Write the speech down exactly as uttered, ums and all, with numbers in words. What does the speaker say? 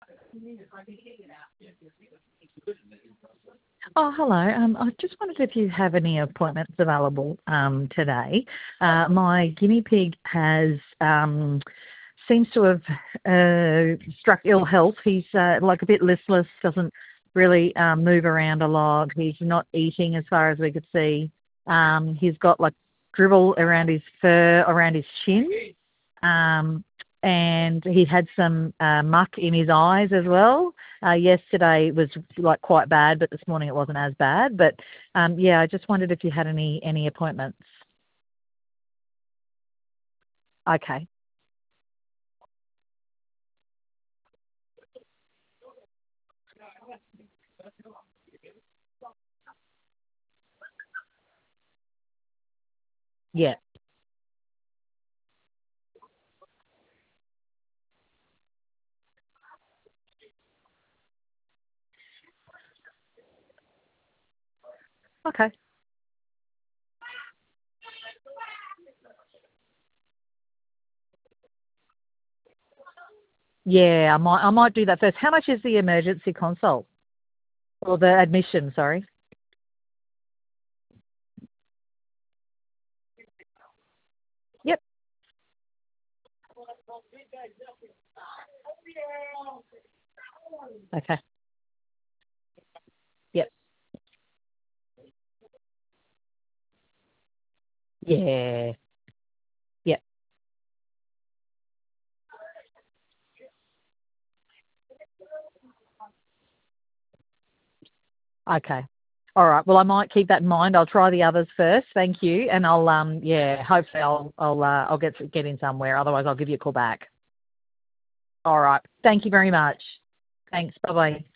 Oh, hello. Um, I just wondered if you have any appointments available um, today. Uh, my guinea pig has um, seems to have uh, struck ill health. He's uh, like a bit listless, doesn't really um, move around a lot. He's not eating as far as we could see. Um, he's got like dribble around his fur, around his chin. Um, and he had some uh, muck in his eyes as well. Uh, yesterday was like quite bad, but this morning it wasn't as bad. But um, yeah, I just wondered if you had any any appointments. Okay. Yeah. Okay. Yeah, I might I might do that first. How much is the emergency consult or the admission? Sorry. Yep. Okay. Yep. Yeah. Yep. Okay. All right. Well, I might keep that in mind. I'll try the others first. Thank you, and I'll um yeah. Hopefully, I'll I'll uh, I'll get get in somewhere. Otherwise, I'll give you a call back. All right. Thank you very much. Thanks. Bye bye.